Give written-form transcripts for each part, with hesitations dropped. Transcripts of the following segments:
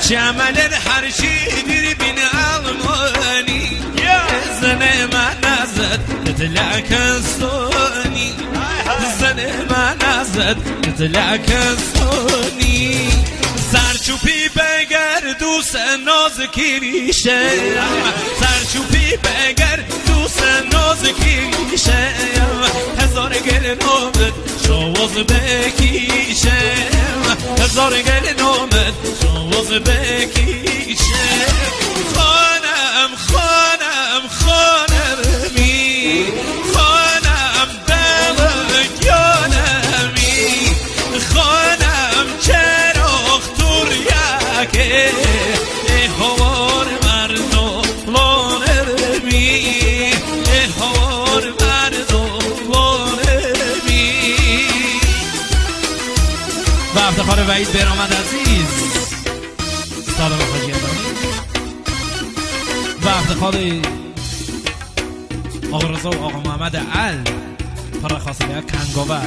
جمال هر چی دیر بین المانی زن من ازت تطلع کستانی زن من ازت تطلع کستانی سرچوبی بگر دوست نازکی ریشه سرچوبی بگر دوست نازکی ریشه هزار گل نامت شواز بکیشه هزار گل نامت شواز بکیشه خانم خانم خانمی خانم بلگیانمی خانم چراغ توریاکه هوار مردم لانمی هوار مردم لانمی و افتخار وحید برامد عزیز سلام حاجی ادانی و افتخار آقا رضا و آقا محمد ال پر خاصله کنگاور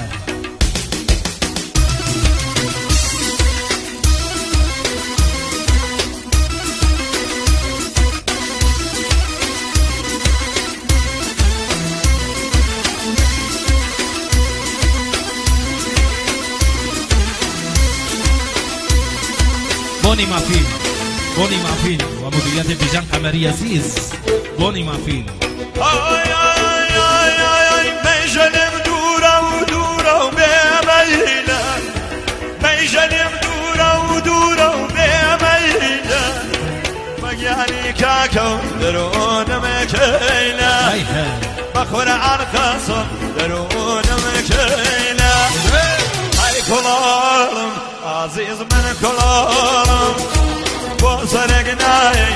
بونی مافیل و مدیریت بیژن قمری عزیز بونی مافیل آی آی آی آی بیژنم دورم دورم بیمیلم بیژنم دورم بیمیلم مگیانی کاکم درونم کیلم بخور عرقصم درونم کیلم ای کلارم عزیز من کلارم با سرگنای